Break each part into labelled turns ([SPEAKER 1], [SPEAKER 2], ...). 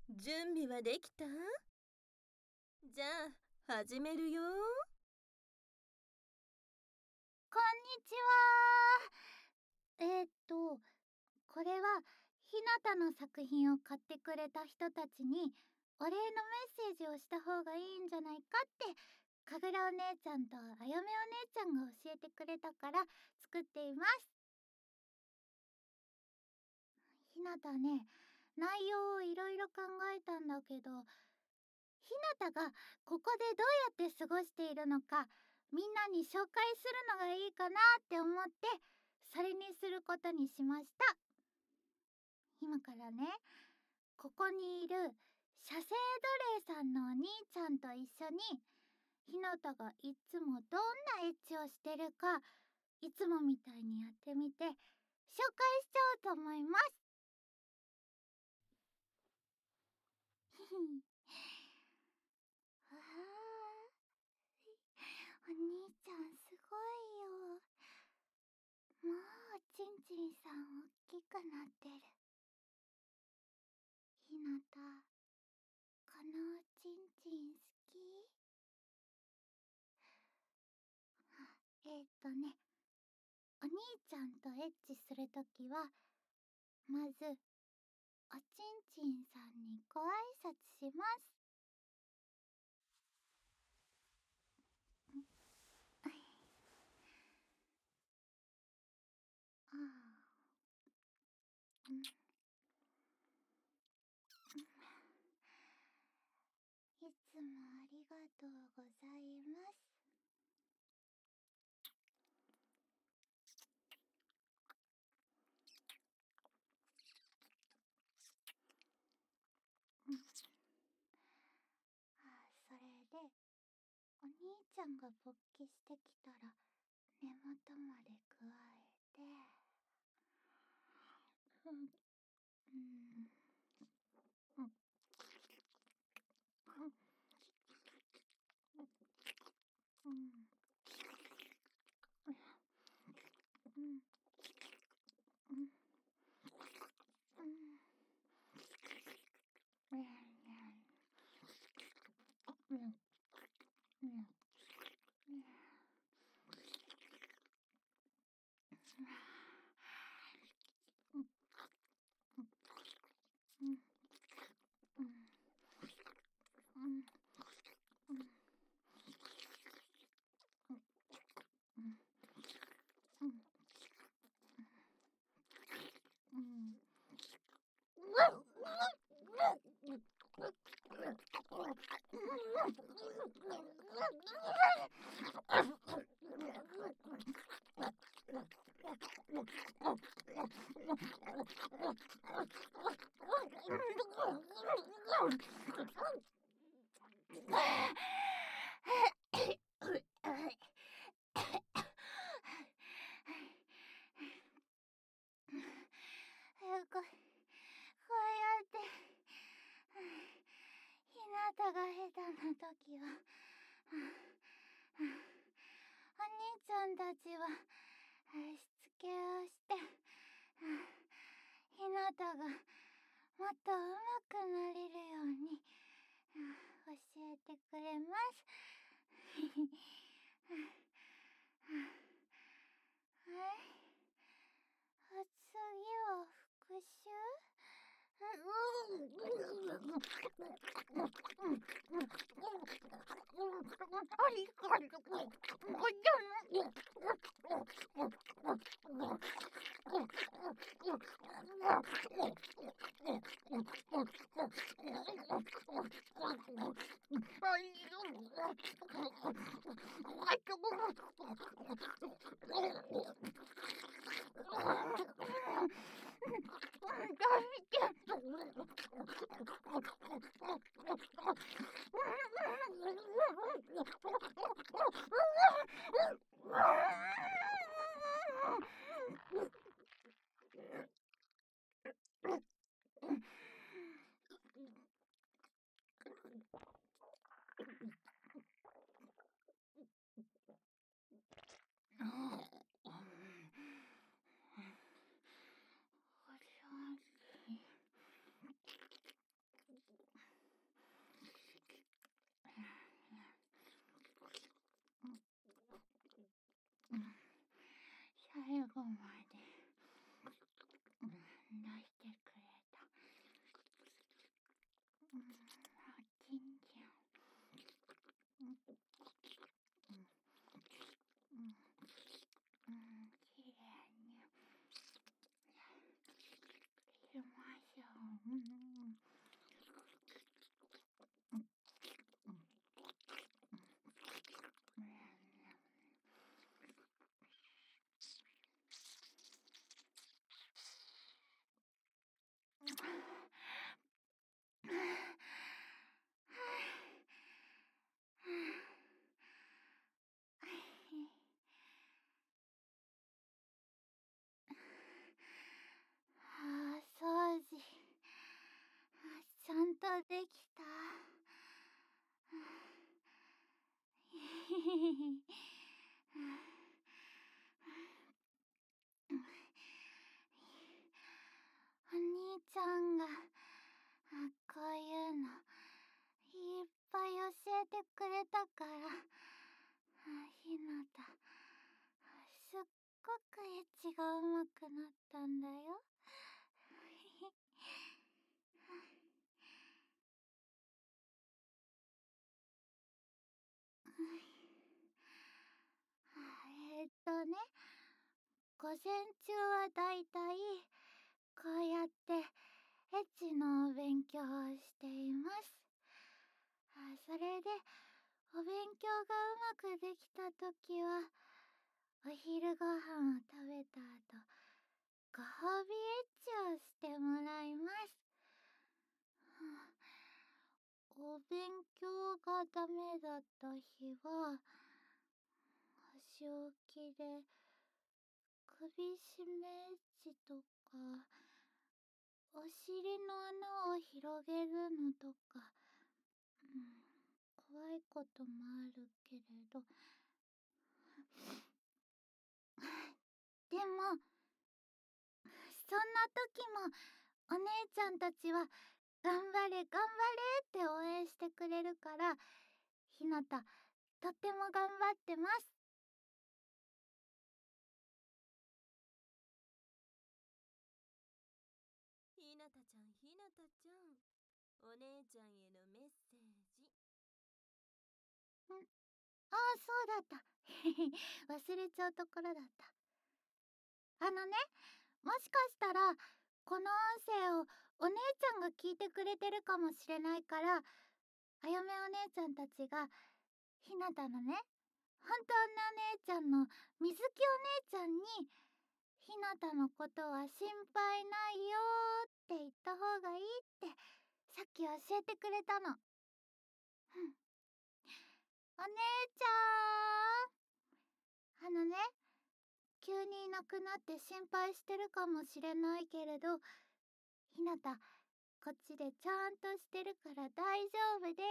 [SPEAKER 1] 準備はできた？じゃあ、始めるよ。
[SPEAKER 2] こんにちは。これはひなたの作品を買ってくれた人たちにお礼のメッセージをした方がいいんじゃないかってかぐらお姉ちゃんとあやめお姉ちゃんが教えてくれたから作っています。ひなたね、内容をいろいろ考えたんだけど、ひなたがここでどうやって過ごしているのかみんなに紹介するのがいいかなって思って、それにすることにしました。今からね、ここにいる写生奴隷さんのお兄ちゃんと一緒にひなたがいつもどんなエッチをしてるかいつもみたいにやってみて紹介しちゃおうと思います。わあ、お兄ちゃんすごいよ。もうちんちんさんおっきくなってる。ひなた、このおちんちん好き？お兄ちゃんとエッチするときはまずおちんちんさんにご挨拶します。ああ、いつもありがとうございます。それでお兄ちゃんが勃起してきたら根元まで加えて、うん、うん、こうやってひなたが下手な時はお兄ちゃんたちはしつけをしてひなたがもっと上手くなれるように教えてくれます。はい、次は復習？ 掃除ちゃんとできた。お兄ちゃんがこういうのいっぱい教えてくれたから、ひなたすっごくエッチが上手くなったんだよ。ね、午前中はだいたいこうやってエッチの勉強をしています。それでお勉強がうまくできたときは、お昼ご飯を食べた後、ご褒美エッチをしてもらいます。お勉強がダメだった日は、箸置きで首絞めエッチとか、お尻の穴を広げるのとか、怖いこともあるけれど、でもそんな時もお姉ちゃんたちは頑張れ頑張れって応援してくれるから、ひなたとっても頑張ってます。
[SPEAKER 1] ひなたちゃん、ひなたちゃん、お姉ちゃんへのメッセージ。
[SPEAKER 2] ああ、そうだった。忘れちゃうところだった。もしかしたらこの音声をお姉ちゃんが聞いてくれてるかもしれないから、あやめお姉ちゃんたちがひなたのね、本当のお姉ちゃんのみずきお姉ちゃんに、ひなたのことは心配ないよって言った方がいいってさっき教えてくれたの。お姉ちゃん、急にいなくなって心配してるかもしれないけれど、ひなたこっちでちゃんとしてるから大丈夫です。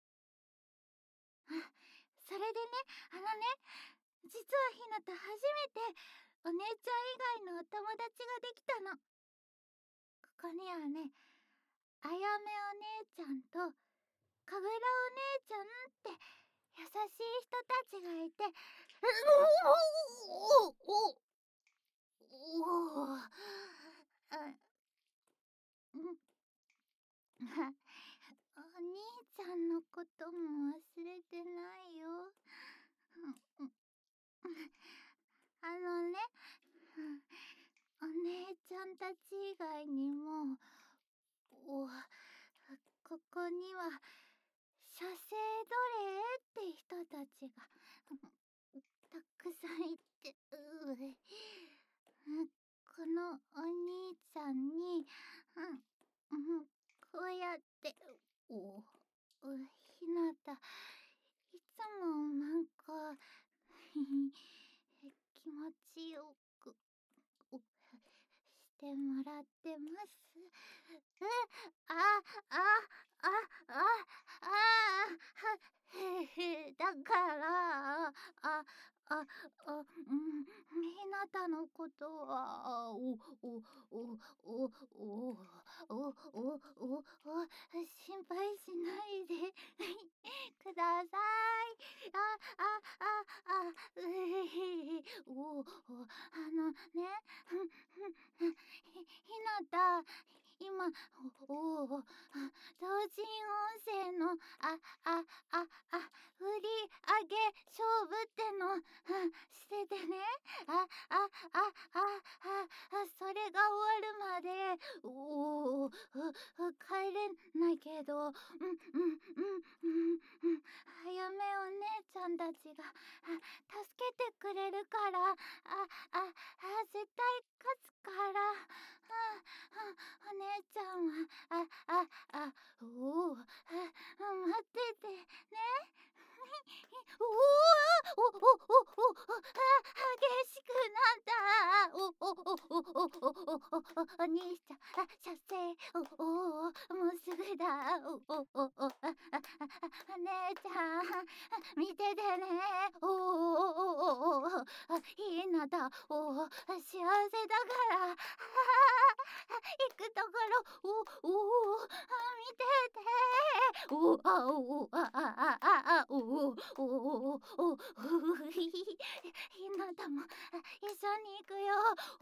[SPEAKER 2] それでね、実はひなた初めてお姉ちゃん以外のお友達ができたの。ここにはね、あやめお姉ちゃんとかぐらお姉ちゃんって優しい人たちがいて、お兄ちゃんのことも忘れてないよ。お姉ちゃんたち以外にも、ここには写生奴隷って人たちがたくさんいて、このお兄ちゃんに、こうやって、ひなたいつもなんか気持ちよくしてもらってます。あ、あ、あ、あ、あ、だから、ひなたのことは、心配しないでください。ひなた、今、同人音声の、振り上げ勝負っての、しててね、それが終わるまで、 帰れないけど、早めお姉ちゃんたちが助けてくれるから、絶対勝つから、お姉ちゃんは、待っててね。おお激しくなった。お兄ちゃん、射精。もうすぐだ。お姉ちゃん、見ててね。ひなた、幸せだから。行くところ、見てて。おあおあああああおひなたも一緒に行くよ。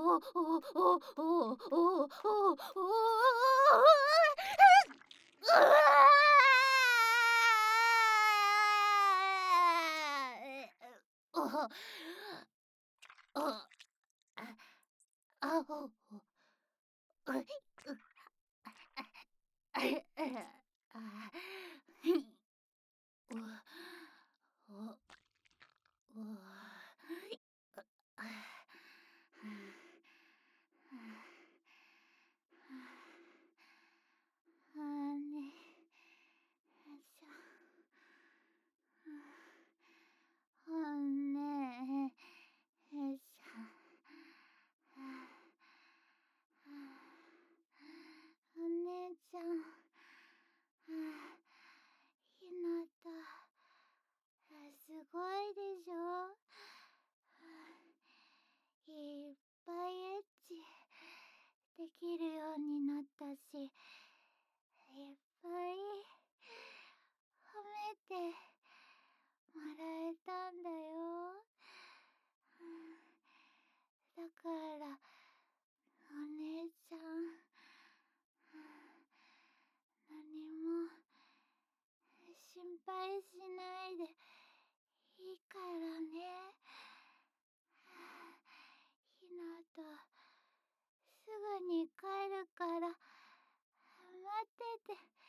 [SPEAKER 2] うわお姉ちゃん、ひなた、すごいでしょ。いっぱいエッチできるようになったし、いっぱい褒めてもらえたんだよ。だからお姉ちゃん、何も心配しないでいいからね。ひなた、すぐに帰るから待ってて。